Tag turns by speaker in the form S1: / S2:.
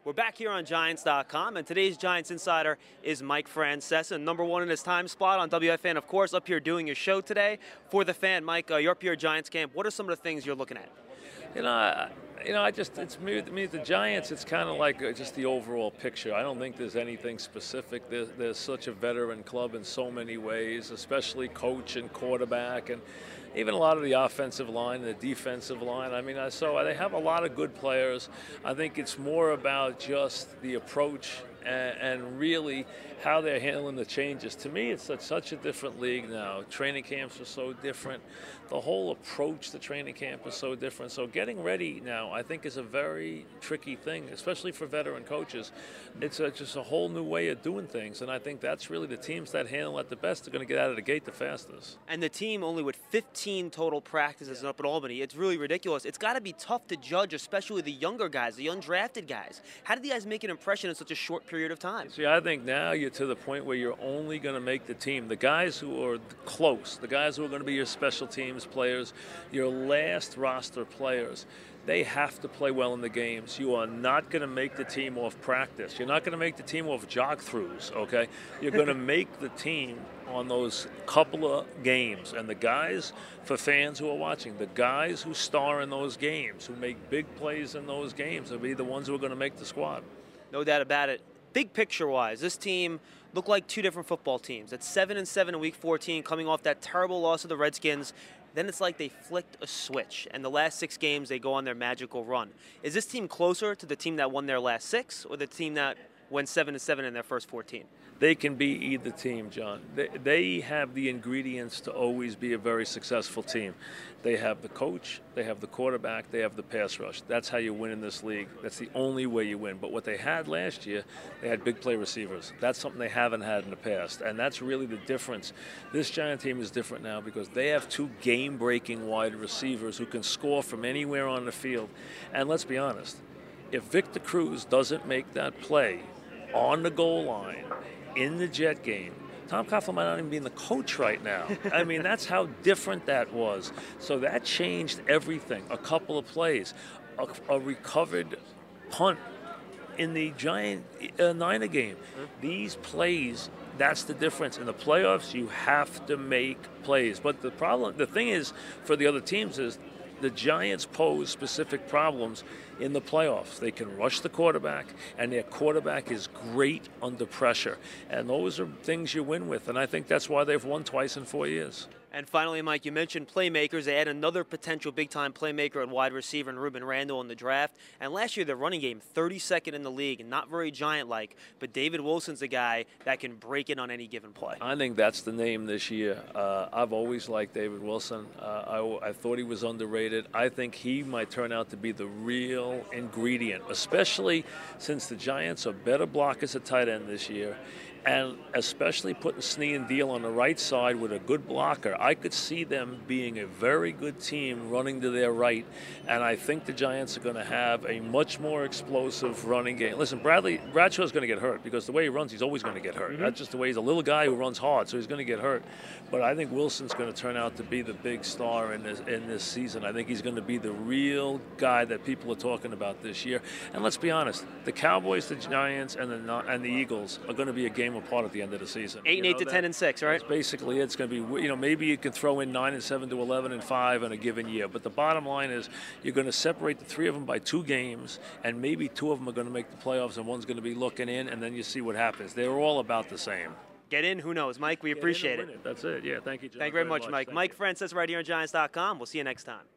S1: We're back here on Giants.com, and today's Giants Insider is Mike Francesa, #1 in his time slot on WFAN, of course, up here doing your show today. For the fan, Mike, you're up here at Giants camp. What are some of the things you're looking at?
S2: It's me, the Giants, it's kind of like just the overall picture. I don't think there's anything specific. There's such a veteran club in so many ways, especially coach and quarterback, and even a lot of the offensive line and the defensive line. So they have a lot of good players. I think it's more about just the approach and really how they're handling the changes. To me, it's such a different league now. Training camps are so different. The whole approach to training camp is so different. So getting ready now, I think, is a very tricky thing, especially for veteran coaches. It's just a whole new way of doing things, and I think that's really the teams that handle it the best are going to get out of the gate the fastest.
S1: And the team only with 15 total practices up at Albany. It's really ridiculous. It's got to be tough to judge, especially the younger guys, the undrafted guys. How did you guys make an impression in such a short period of time?
S2: See, I think now you're to the point where you're only going to make the team. The guys who are close, the guys who are going to be your special teams players, your last roster players, they have to play well in the games. You are not going to make the team off practice. You're not going to make the team off jog-throughs, okay? You're going to make the team on those couple of games. And the guys, for fans who are watching, the guys who star in those games, who make big plays in those games, will be the ones who are going to make the squad.
S1: No doubt about it. Big picture-wise, this team looked like two different football teams. At 7-7 in Week 14, coming off that terrible loss of the Redskins. Then it's like they flicked a switch, and the last 6 games they go on their magical run. Is this team closer to the team that won their last 6, or the team that went 7-7 in their first 14?
S2: They can be either team, John. They have the ingredients to always be a very successful team. They have the coach, they have the quarterback, they have the pass rush. That's how you win in this league. That's the only way you win. But what they had last year, they had big play receivers. That's something they haven't had in the past, and that's really the difference. This Giant team is different now because they have 2 game-breaking wide receivers who can score from anywhere on the field. And let's be honest, if Victor Cruz doesn't make that play on the goal line, in the Jet game, Tom Coughlin might not even be the coach right now. That's how different that was. So that changed everything. A couple of plays, a recovered punt in the Giant Niner game. These plays, that's the difference. In the playoffs, you have to make plays. But the thing is, for the other teams is, the Giants pose specific problems in the playoffs. They can rush the quarterback, and their quarterback is great under pressure. And those are things you win with, and I think that's why they've won twice in 4 years. And
S1: finally, Mike, you mentioned playmakers. They had another potential big-time playmaker at wide receiver in Ruben Randall in the draft. And last year, their running game, 32nd in the league, and not very Giant-like. But David Wilson's a guy that can break it on any given play.
S2: I think that's the name this year. I've always liked David Wilson. I thought he was underrated. I think he might turn out to be the real ingredient, especially since the Giants are better blockers at tight end this year. And especially putting Snee and Deal on the right side with a good blocker, I could see them being a very good team running to their right. And I think the Giants are going to have a much more explosive running game. Listen, Bradshaw's going to get hurt because the way he runs, he's always going to get hurt. That's just the way he's a little guy who runs hard, so he's going to get hurt. But I think Wilson's going to turn out to be the big star in this season. I think he's going to be the real guy that people are talking about this year. And let's be honest, the Cowboys, the Giants, and the Eagles are going to be a game apart at the end of the season.
S1: 8-8 to 10-6, right?
S2: That's basically it's going to be, maybe you can throw in 9-7 to 11-5 in a given year. But the bottom line is you're going to separate the 3 of them by 2 games, and maybe 2 of them are going to make the playoffs, and one's going to be looking in, and then you see what happens. They're all about the same.
S1: Get in, who knows? Mike, we appreciate it.
S2: That's it. Yeah, thank you, John.
S1: Thank you very much, Mike. Mike Francesa right here on Giants.com. We'll see you next time.